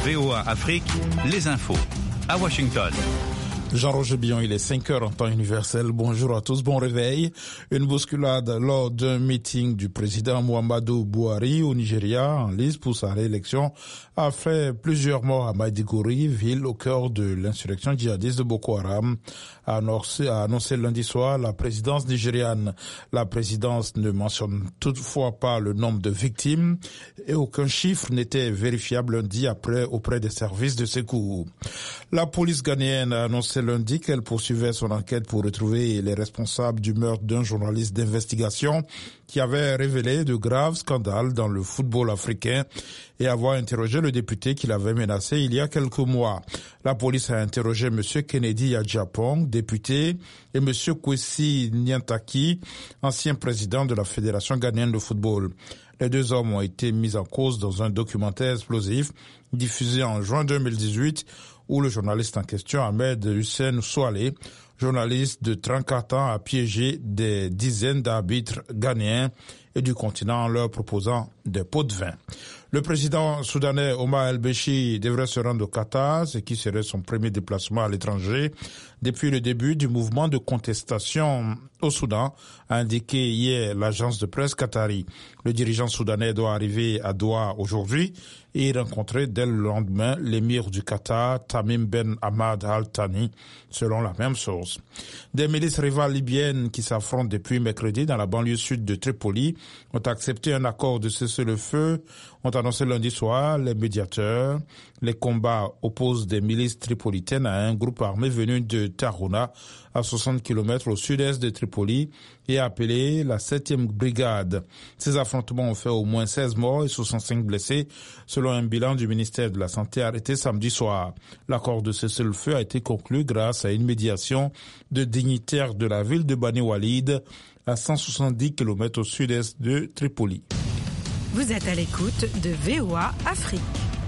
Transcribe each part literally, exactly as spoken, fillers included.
V O A Afrique, les infos. À Washington. Jean-Roger Billon, il est cinq heures en temps universel. Bonjour à tous, bon réveil. Une bousculade lors d'un meeting du président Muhammadu Buhari au Nigeria, en lice pour sa réélection, a fait plusieurs morts à Maiduguri, ville au cœur de l'insurrection djihadiste de Boko Haram, a annoncé, a annoncé lundi soir la présidence nigériane. La présidence ne mentionne toutefois pas le nombre de victimes et aucun chiffre n'était vérifiable lundi après auprès des services de secours. La police ghanéenne a annoncé lundi qu'elle poursuivait son enquête pour retrouver les responsables du meurtre d'un journaliste d'investigation qui avait révélé de graves scandales dans le football africain et avoir interrogé le député qui l'avait menacé il y a quelques mois. La police a interrogé M. Kennedy Yadjapong, député, et M. Kwesi Nyantaki, ancien président de la Fédération ghanéenne de football. Les deux hommes ont été mis en cause dans un documentaire explosif diffusé en juin deux mille dix-huit où le journaliste en question, Ahmed Hussein Souale, journaliste de trente-quatre ans, a piégé des dizaines d'arbitres ghanéens et du continent en leur proposant des pots de vin. Le président soudanais Omar el-Béchir devrait se rendre au Qatar, ce qui serait son premier déplacement à l'étranger depuis le début du mouvement de contestation au Soudan, a indiqué hier l'agence de presse qatari. Le dirigeant soudanais doit arriver à Doha aujourd'hui et rencontrer dès le lendemain l'émir du Qatar, Tamim Ben Hamad Al Thani, selon la même source. Des milices rivales libyennes qui s'affrontent depuis mercredi dans la banlieue sud de Tripoli ont accepté un accord de cessez-le-feu, ont annoncé lundi soir les médiateurs. Les combats opposent des milices tripolitaines à un groupe armé venu de Tarhouna, à soixante kilomètres au sud-est de Tripoli, et appelé la septième brigade. Ces affrontements ont fait au moins seize morts et soixante-cinq blessés, selon un bilan du ministère de la Santé arrêté samedi soir. L'accord de cessez-le-feu a été conclu grâce à une médiation de dignitaires de la ville de Bani Walid, à cent soixante-dix kilomètres au sud-est de Tripoli. Vous êtes à l'écoute de V O A Afrique.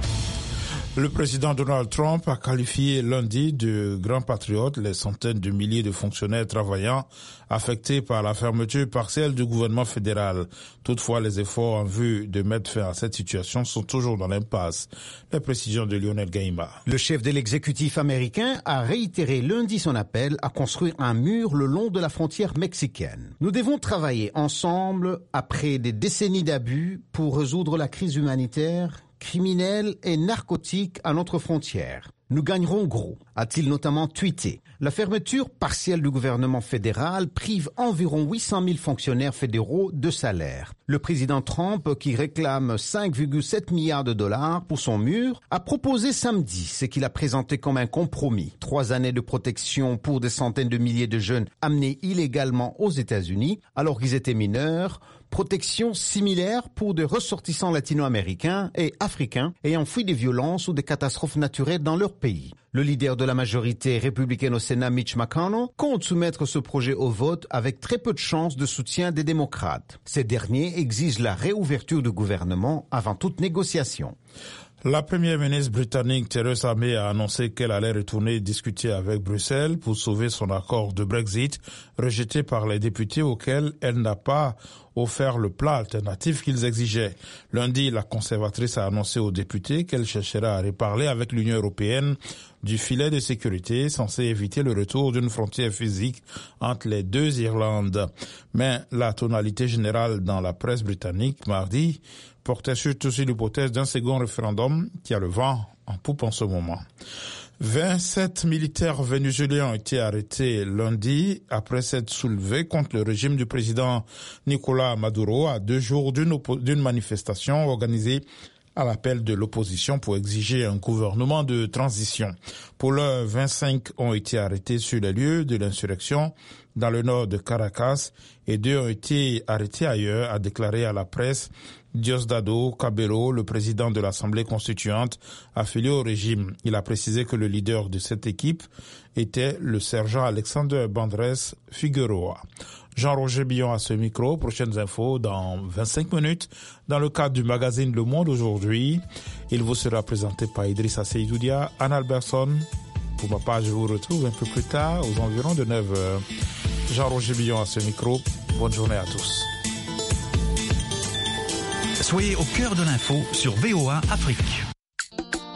Le président Donald Trump a qualifié lundi de grands patriotes les centaines de milliers de fonctionnaires travaillant affectés par la fermeture partielle du gouvernement fédéral. Toutefois, les efforts en vue de mettre fin à cette situation sont toujours dans l'impasse. Les précisions de Lionel Gaïma. Le chef de l'exécutif américain a réitéré lundi son appel à construire un mur le long de la frontière mexicaine. Nous devons travailler ensemble après des décennies d'abus pour résoudre la crise humanitaire, criminels et narcotiques à notre frontière. Nous gagnerons gros, a-t-il notamment tweeté. La fermeture partielle du gouvernement fédéral prive environ huit cent mille fonctionnaires fédéraux de salaire. Le président Trump, qui réclame cinq virgule sept milliards de dollars pour son mur, a proposé samedi ce qu'il a présenté comme un compromis. Trois années de protection pour des centaines de milliers de jeunes amenés illégalement aux États-Unis alors qu'ils étaient mineurs, protection similaire pour des ressortissants latino-américains et africains ayant fui des violences ou des catastrophes naturelles dans leur pays. Le leader de la majorité républicaine au Sénat, Mitch McConnell, compte soumettre ce projet au vote avec très peu de chances de soutien des démocrates. Ces derniers exigent la réouverture du gouvernement avant toute négociation. La première ministre britannique Theresa May a annoncé qu'elle allait retourner discuter avec Bruxelles pour sauver son accord de Brexit, rejeté par les députés auxquels elle n'a pas offert le plat alternatif qu'ils exigeaient. Lundi, la conservatrice a annoncé aux députés qu'elle cherchera à reparler avec l'Union européenne du filet de sécurité censé éviter le retour d'une frontière physique entre les deux Irlandes. Mais la tonalité générale dans la presse britannique mardi portait surtout sur l'hypothèse d'un second référendum qui a le vent en poupe en ce moment. vingt-sept militaires vénézuéliens ont été arrêtés lundi après s'être soulevés contre le régime du président Nicolás Maduro à deux jours d'une, oppo- d'une manifestation organisée à l'appel de l'opposition pour exiger un gouvernement de transition. Pour l'heure, vingt-cinq ont été arrêtés sur les lieux de l'insurrection dans le nord de Caracas et deux ont été arrêtés ailleurs, a déclaré à la presse Diosdado Cabello, le président de l'Assemblée constituante, affilié au régime. Il a précisé que le leader de cette équipe était le sergent Alexander Bandres Figueroa. Jean-Roger Billon à ce micro. Prochaines infos dans vingt-cinq minutes. Dans le cadre du magazine Le Monde aujourd'hui, il vous sera présenté par Idrissa Seydoudia, Anne Alberson. Pour ma part, je vous retrouve un peu plus tard, aux environs de neuf heures. Jean-Roger Billon à ce micro. Bonne journée à tous. Soyez au cœur de l'info sur V O A Afrique.